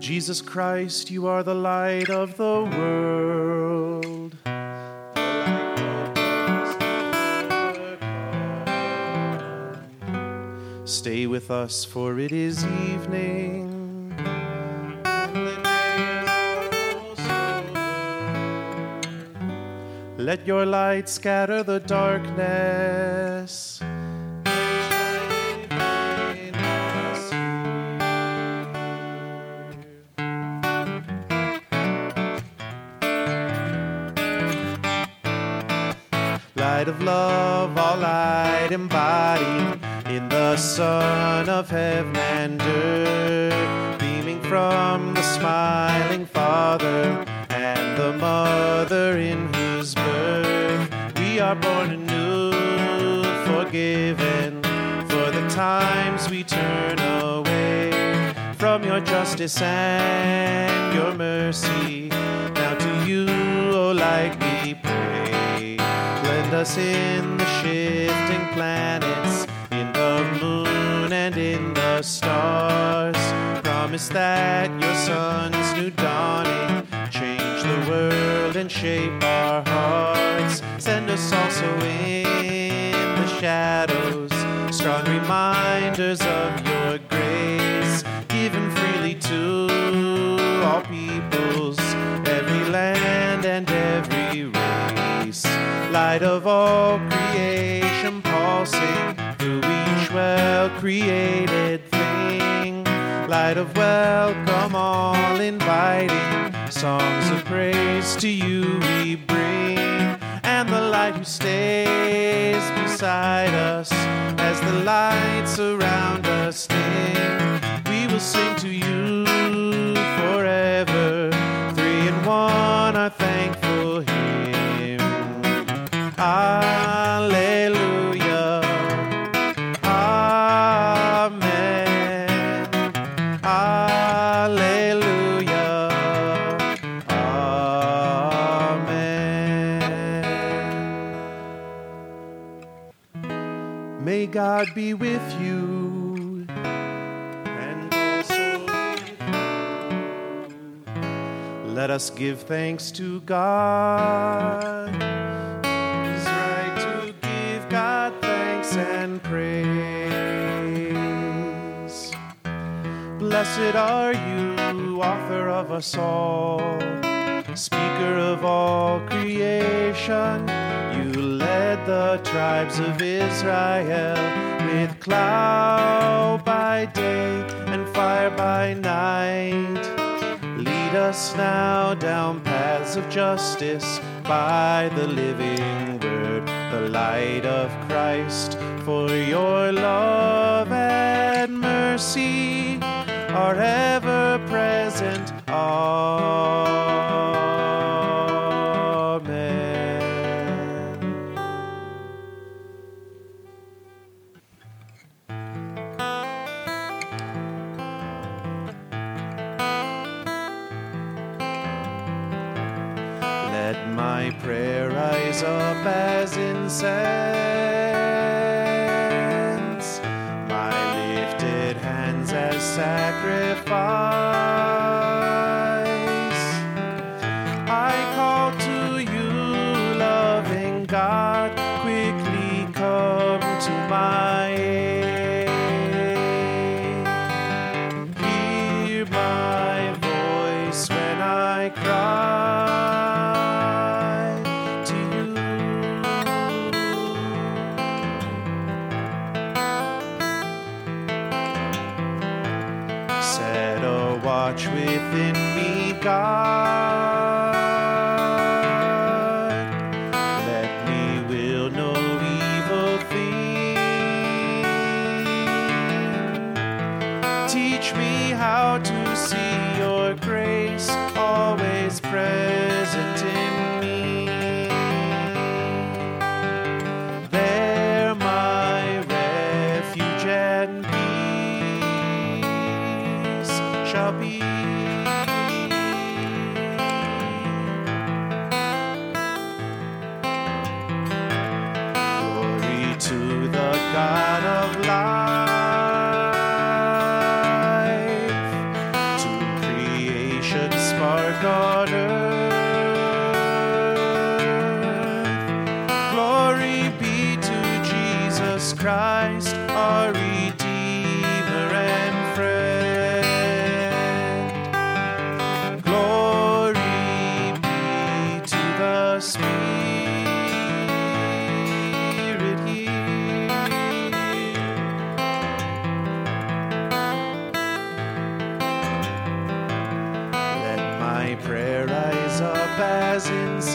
Jesus Christ, you are the light of the world. Stay with us, for it is evening. Let your light scatter the darkness. Light of love, all light embodied in the Son of heaven and earth, beaming from the smiling Father and the Mother in whose birth we are born anew, forgiven for the times we turn away from your justice and your mercy. Now to you, O light, we pray. Blend us in the shifting planets, in the moon and in the stars. Promise that your sun's new dawning change the world and shape our hearts. Send us also in the shadows, strong reminders of your grace, given freely to all peoples, every land and every race. Light of all creation pulsing through each well-created thing. Light of welcome, all inviting, songs of praise to you we bring. And the light who stays beside us as the lights around us dim, we will sing to you forever. 3 in 1, our thankful hymn. Alleluia. Amen. Alleluia. Amen. May God be with you and also with you. Let us give thanks to God. It's right to give God thanks and praise. Blessed are you, author of us all, speaker of all creation. You led the tribes of Israel with cloud by day and fire by night. Lead us now down paths of justice by the living word, the light of Christ. For your love and mercy are ever present. Amen. Let my prayer rise up as incense, my lifted hands as sacrifice. I call to you, loving God, quickly come to my aid. Hear my voice when I cry to you. Set a watch within me, God. Let me will no evil thing. Teach me how to see your grace always present in me. There my refuge and peace shall be. Glory to the God of life, to may prayer rise up as incense.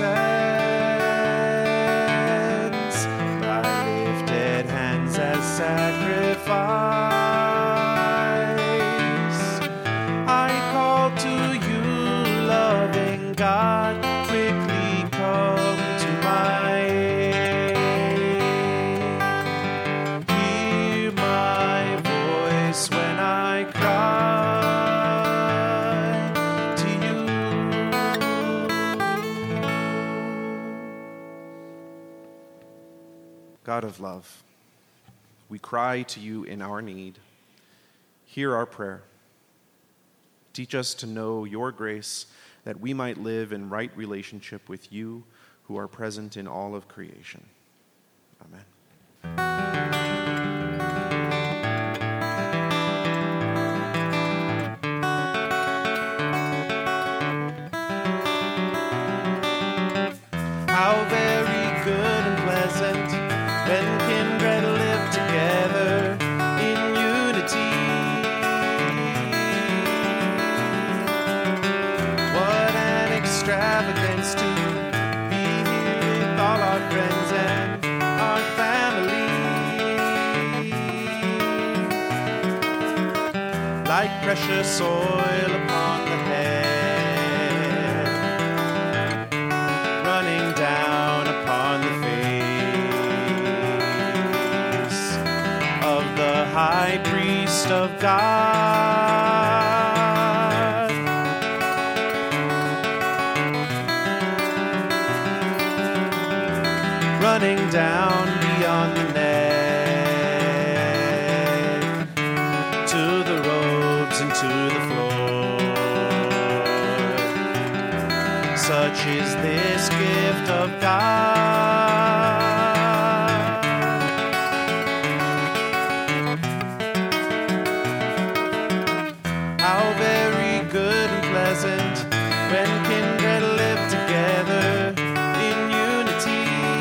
My lifted hands as sacrifice. I call to you, loving God, quickly come to my aid. Hear my voice when I cry to you. God of love, we cry to you in our need. Hear our prayer. Teach us to know your grace, that we might live in right relationship with you, who are present in all of creation. Amen. How very good and pleasant when kindred live together in unity. What an extravagance to be here with all our friends and our family. Like precious oil upon the head, running down upon the face of the high priest of God. Running down beyond the neck to the robes and to the floor. Such is this gift of God. How very good and pleasant when kindred live together in unity.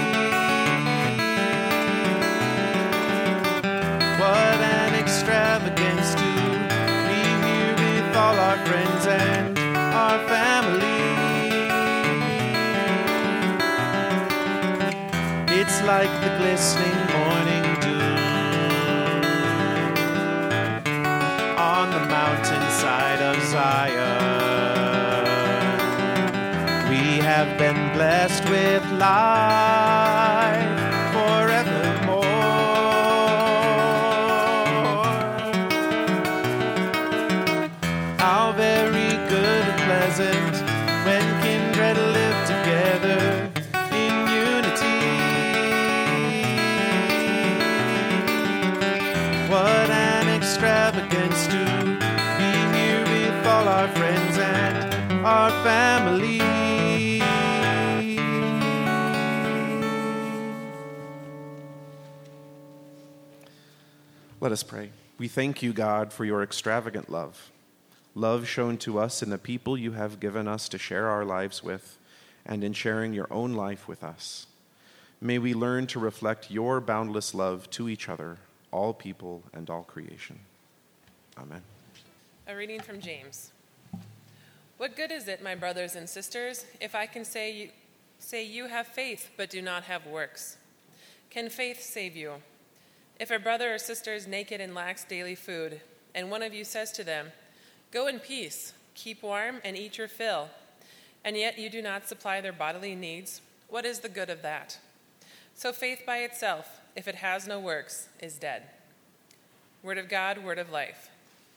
What an extravagance to be here with all our friends and our family. It's like the glistening morning dew on the mountainside of Zion. We have been blessed with life forevermore. How very good and pleasant when kindred live together in unity. What an extravagance to be here with all our friends and our family. Let us pray. We thank you, God, for your extravagant love. Love shown to us in the people you have given us to share our lives with, and in sharing your own life with us. May we learn to reflect your boundless love to each other, all people, and all creation. Amen. A reading from James. What good is it, my brothers and sisters, if I can say you have faith but do not have works? Can faith save you? If a brother or sister is naked and lacks daily food, and one of you says to them, "Go in peace, keep warm, and eat your fill," and yet you do not supply their bodily needs, what is the good of that? So faith by itself, if it has no works, is dead. Word of God, word of life.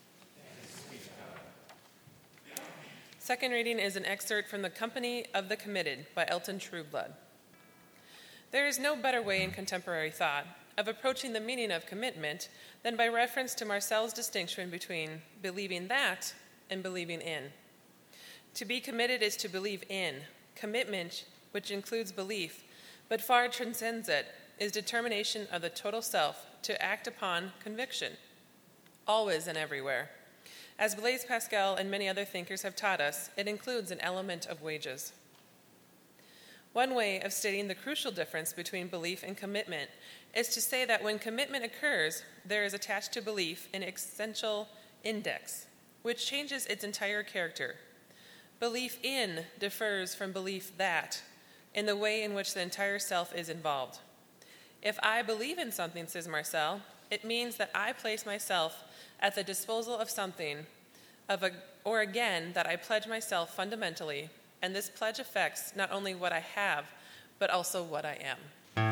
Second reading is an excerpt from The Company of the Committed by Elton Trueblood. There is no better way in contemporary thought of approaching the meaning of commitment than by reference to Marcel's distinction between believing that and believing in. To be committed is to believe in. Commitment, which includes belief, but far transcends it, is determination of the total self to act upon conviction, always and everywhere. As Blaise Pascal and many other thinkers have taught us, it includes an element of wages. One way of stating the crucial difference between belief and commitment is to say that when commitment occurs, there is attached to belief an essential index, which changes its entire character. Belief in differs from belief that in the way in which the entire self is involved. If I believe in something, says Marcel, it means that I place myself at the disposal of something, or again, that I pledge myself fundamentally, and this pledge affects not only what I have, but also what I am.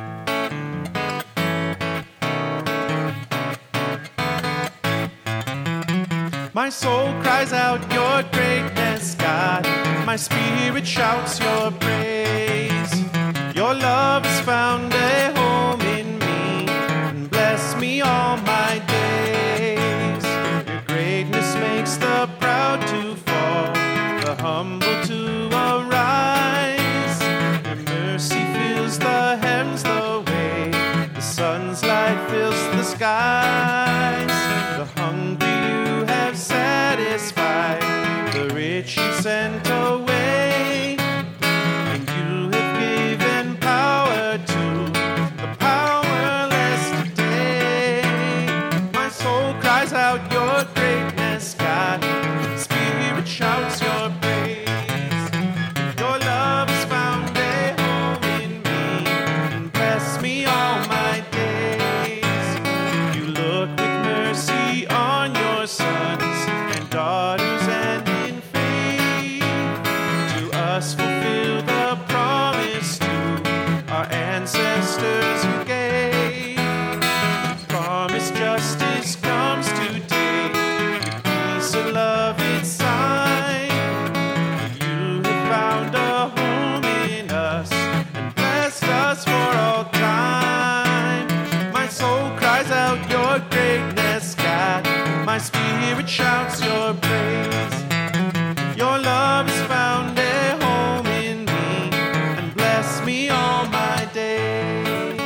My soul cries out your greatness, God. My spirit shouts your praise. Your love has found a home in me, and bless me all my days. Your greatness makes the proud to fall, the humble to arise. Your mercy fills the heavens the way the sun's light fills the skies. The hungry you have satisfied, the rich you sent away, and you have given power to the powerless today. My soul cries out your greatness, God. Spirit shouts your praise. Your love has found a home in me, and bless me all my days. You look with mercy on your sons and daughters, and in faith to us fulfill the promise to our ancestors you gave. Promise justice comes today, with peace and love inside. You have found a home in us and blessed us for all time. My soul cries out your greatness, God. My spirit shouts your praise. Your love has found a home in me, and bless me all my days.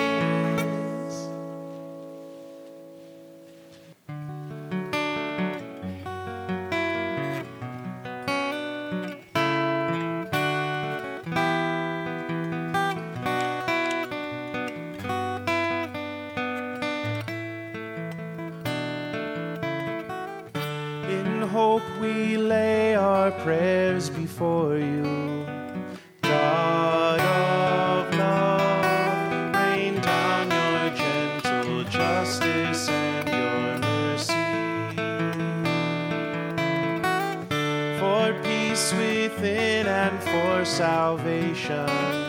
In hope we lay our prayers before you. God of love, rain down your gentle justice and your mercy. For peace within and for salvation.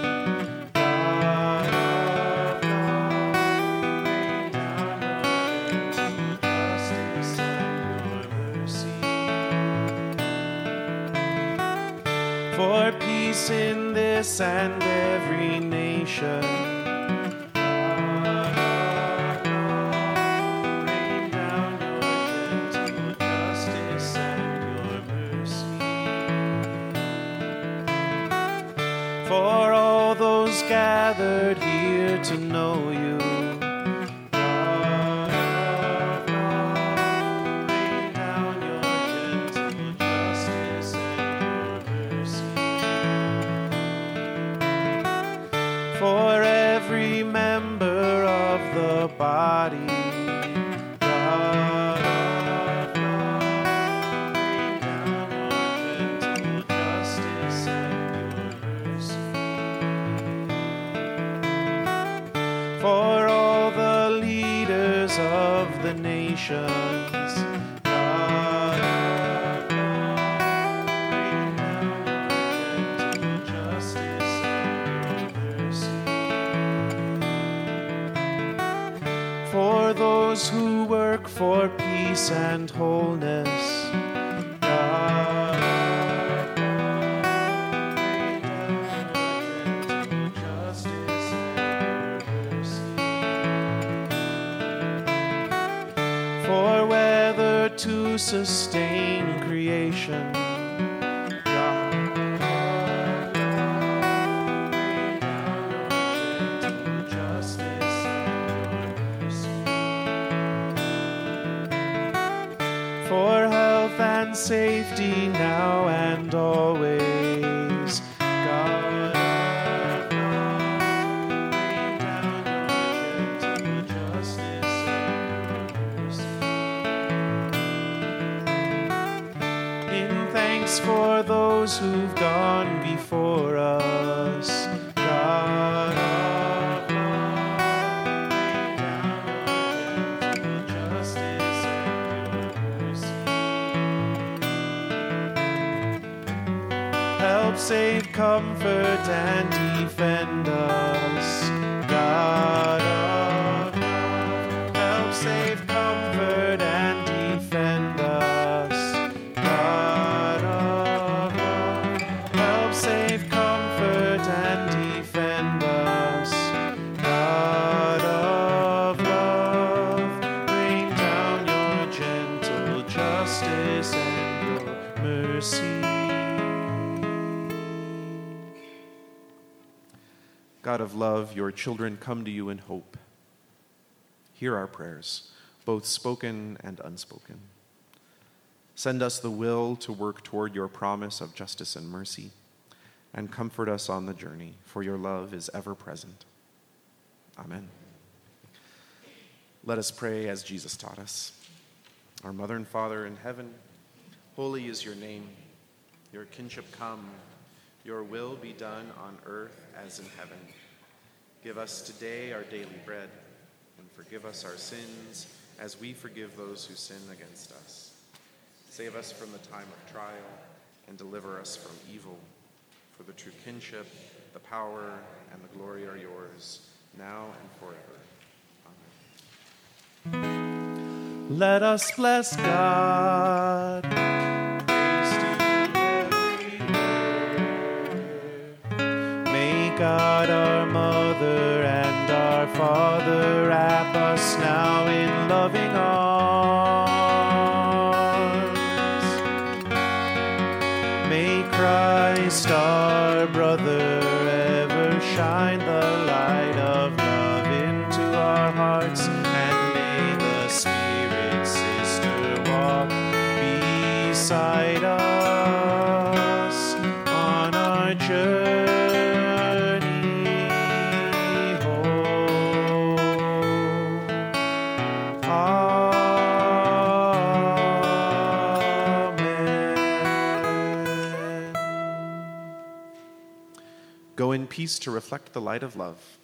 God of love, rain down your gentle justice and your mercy. For peace in this and every nation. God of love, rain down your gentle justice and your mercy. For all those gathered here to know you. God of love, rain down your gentle justice and your mercy. For every member of the body. God of love, rain down your gentle justice and your mercy. For all the leaders of the nations. God of love, rain down your gentle justice and your mercy. For those who work for peace and wholeness. God of love, rain down your gentle justice and your mercy. For whether to sustain creation. God of love, rain down your gentle justice and your mercy. For health and safety now and always. God of love, rain down your gentle justice and your mercy. In thanks thanks for those who've gone before us. God of love, rain down your gentle justice and your mercy. Help, save, comfort, and defend us. God of love, help, save, comfort, and defend us. God of love, help, save, comfort, and defend us. God of love, rain down your gentle justice and your mercy. God of love, your children come to you in hope. Hear our prayers, both spoken and unspoken. Send us the will to work toward your promise of justice and mercy, and comfort us on the journey, for your love is ever present. Amen. Let us pray as Jesus taught us. Our Mother and Father in heaven, holy is your name. Your kingship come. Your will be done on earth as in heaven. Give us today our daily bread, and forgive us our sins as we forgive those who sin against us. Save us from the time of trial, and deliver us from evil. For the true kingship, the power, and the glory are yours, now and forever. Amen. Let us bless God. God, our Mother and our Father, wrap us now in loving arms. May Christ, our brother, ever shine the light of love into our hearts, and may the Spirit, sister, walk beside us on our journey. Go in peace to reflect the light of love.